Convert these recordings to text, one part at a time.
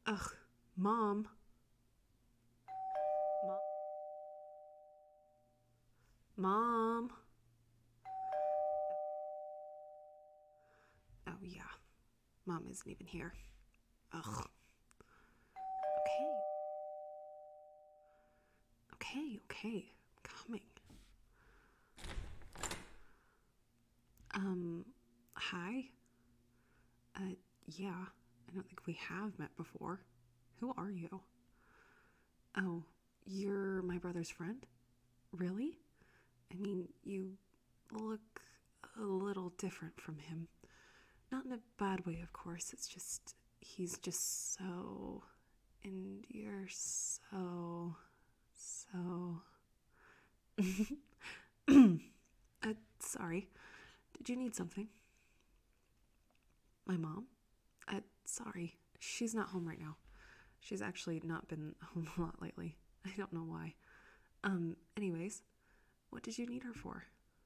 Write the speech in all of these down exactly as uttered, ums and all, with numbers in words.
Ugh, Mom. Mom. Mom. Oh, yeah. Mom isn't even here. Ugh. Okay. Okay, okay. I'm coming. Um, hi? Uh, yeah. I don't think we have met before. Who are you? Oh, you're my brother's friend? Really? I mean, you look a little different from him. Not in a bad way, of course. It's just, he's just so. And you're so. So. uh, sorry. Did you need something? My mom? Uh, sorry. She's not home right now. She's actually not been home a lot lately. I don't know why. Um, anyways, what did you need her for?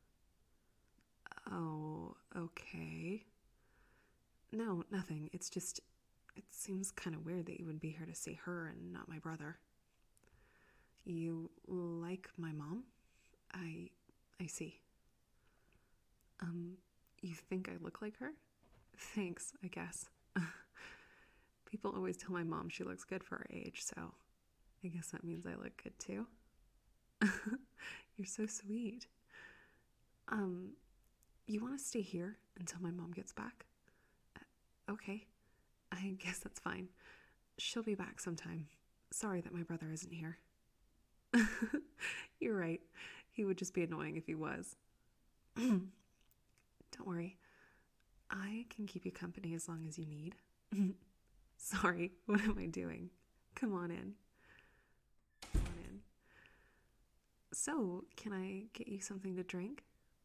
Oh, okay. No, nothing. It's just, it seems kind of weird that you would be here to see her and not my brother. You like my mom? I, I see. Um, you think I look like her? Thanks, I guess. People always tell my mom she looks good for her age, so I guess that means I look good too. You're so sweet. Um, you want to stay here until my mom gets back? Uh, okay, I guess that's fine. She'll be back sometime. Sorry that my brother isn't here. You're right. He would just be annoying if he was. Don't worry. I can keep you company as long as you need. Sorry, what am I doing? Come on in. Come on in. So, can I get you something to drink?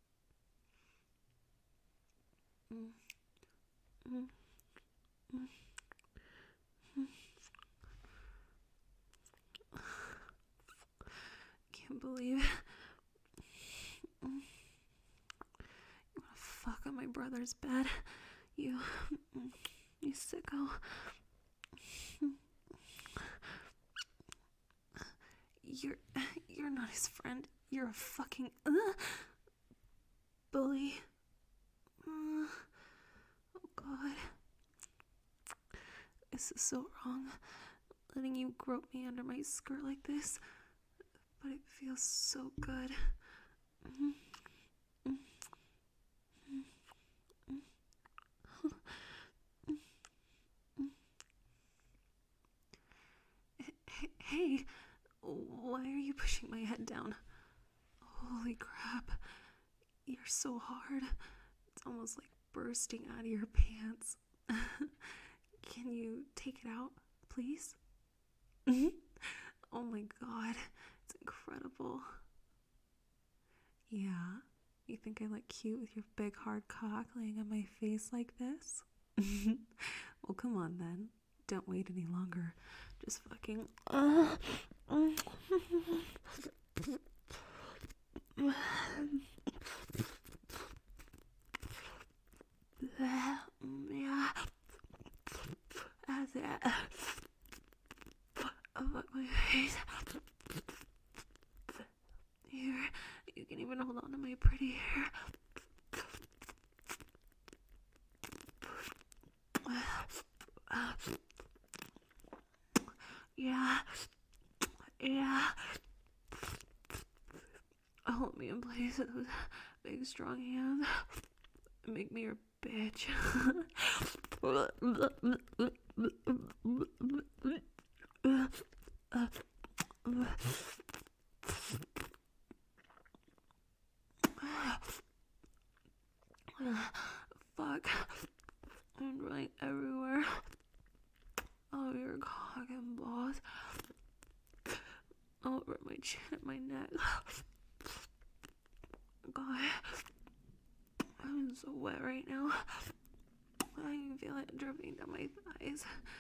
Mm, mm, mm, mm. Can't believe it. Mm. You wanna fuck on my brother's bed? You, you sicko. You're, you're not his friend. You're a fucking uh, bully. Uh, oh God, this is so wrong. Letting you grope me under my skirt like this, but it feels so good. Hey, why are you pushing my head down? Holy crap, you're so hard. It's almost like bursting out of your pants. Can you take it out, please? Oh my God, it's incredible. Yeah? You think I look cute with your big hard cock laying on my face like this? Well, come on then. Don't wait any longer. Just fucking. Uh, yeah. That's it. Oh, fuck my face. Here, you can even hold on to my pretty hair. Yeah. Yeah. Hold me in place with those big strong hands. Make me your bitch. Fuck. I'm running everywhere. Oh, your cock and balls. Over my chin and my neck. God. I'm so wet right now. I can feel it dripping down my thighs.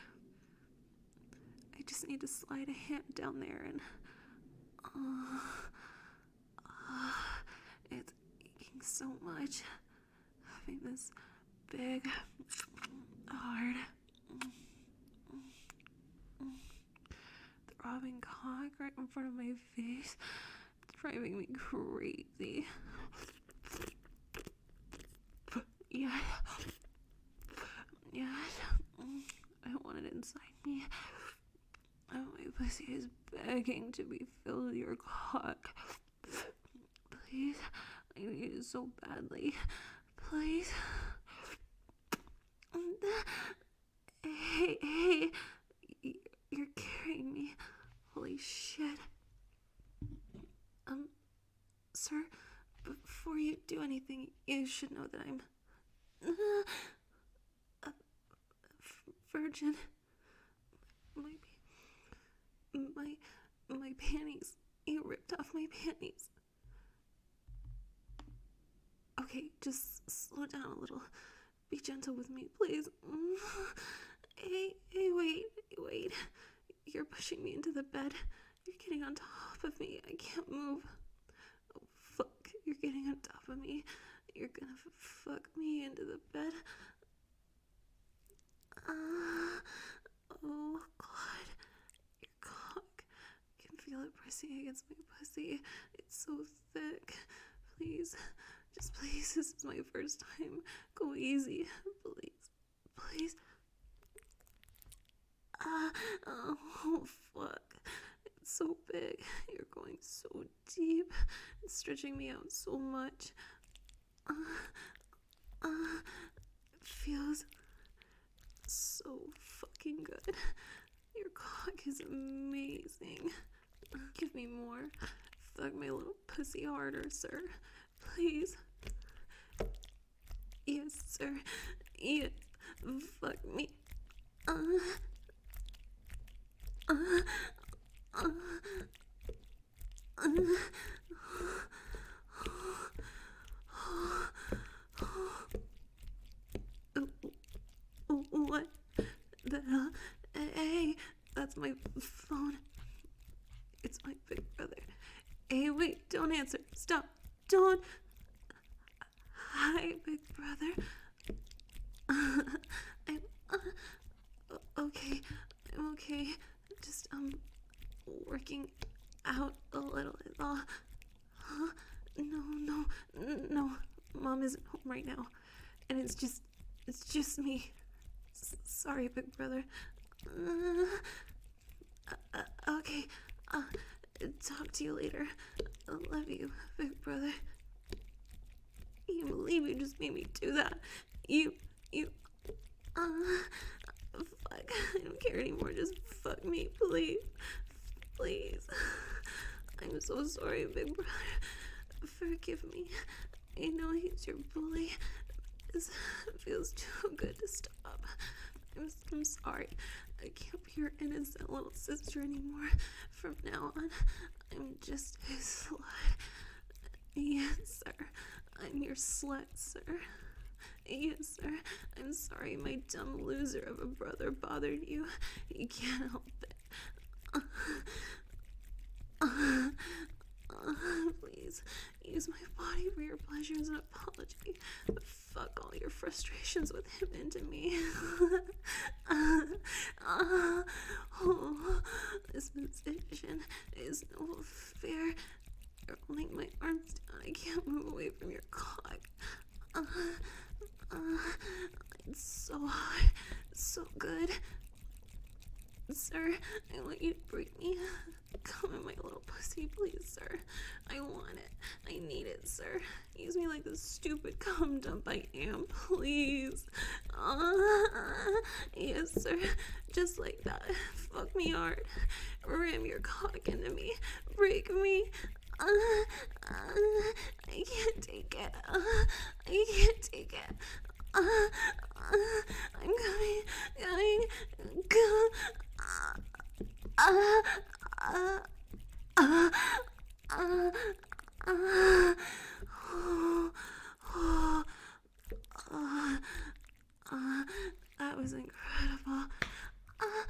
I just need to slide a hand down there and. Uh, uh, it's aching so much. Having this big, hard cock right in front of my face. It's driving me crazy. Yes. Yes. I want it inside me. Oh, my pussy is begging to be filled with your cock. Please. I need it so badly. Please. Hey, hey. You're carrying me. Holy shit. Um, sir, before you do anything, you should know that I'm a virgin. My, my, my panties. You ripped off my panties. Okay, just slow down a little. Be gentle with me, please. Hey, hey, wait, wait. You're pushing me into the bed. You're getting on top of me. I can't move. Oh, fuck. You're getting on top of me. You're gonna f- fuck me into the bed. Uh, oh, God. Your cock. I can feel it pressing against my pussy. It's so thick. Please. Just please. This is my first time. Go easy. Please. Please. Ah, oh, fuck. It's so big. You're going so deep. It's stretching me out so much. Uh, uh, it feels so fucking good. Your cock is amazing. Give me more. Fuck my little pussy harder, sir. Please. Yes, sir. Yeah. Fuck me. Uh. Uh, uh, uh, what the hell? Hey, that's my phone. It's my big brother. Hey, wait, don't answer. Stop. Don't. Hi, big brother. I'm uh, okay. I'm okay. Just, um, working out a little. Uh, huh? No, no, no. Mom isn't home right now. And it's just, it's just me. S- sorry, big brother. Uh, uh, okay. Uh, talk to you later. I love you, big brother. You can't believe you just made me do that. You, you, uh, fuck. I don't care anymore. Just fuck me, please. Please. I'm so sorry, big brother. Forgive me. I know he's your bully. This feels too good to stop. I'm, I'm sorry. I can't be your innocent little sister anymore. From now on, I'm just his slut. Yes, sir. I'm your slut, sir. Yes, sir. I'm sorry my dumb loser of a brother bothered you. You can't help it. Uh, uh, uh, please, use my body for your pleasure as an apology. Fuck all your frustrations with him into me. uh, uh, oh, this position is no fair. You're holding my arms down. I can't move away from your cock. Uh, uh, it's so hot. It's so good. Sir, I want you to break me. Come in my little pussy, please, sir. I want it. I need it, sir. Use me like the stupid cum dump I am, please. Uh, yes, sir. Just like that. Fuck me hard. Ram your cock into me. Break me. Uh, uh, I can't take it. Uh, I can't take it. Uh, uh, I'm coming, coming, go. Uh, uh, uh, uh, uh, uh, oh, oh, uh, uh, that was incredible. Uh,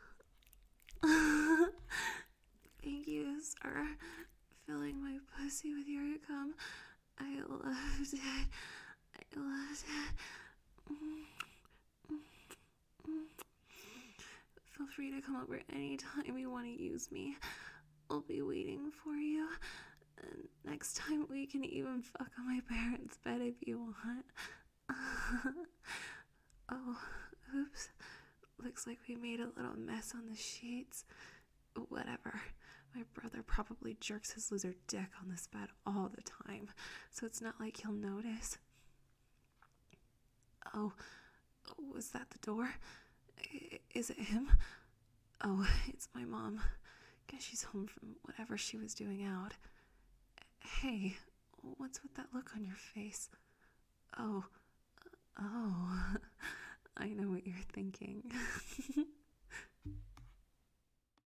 uh, thank you, sir. Filling my pussy with your cum. I loved it. I loved it. Mm, mm, mm. It felt free to come over anytime you want to use me. I'll be waiting for you. And next time we can even fuck on my parents' bed if you want. Oh, oops. Looks like we made a little mess on the sheets. Whatever. My brother probably jerks his loser dick on this bed all the time, so it's not like he'll notice. Oh, was that the door? I- is it him? Oh, it's my mom. Guess she's home from whatever she was doing out. Hey, what's with that look on your face? Oh, oh, I know what you're thinking.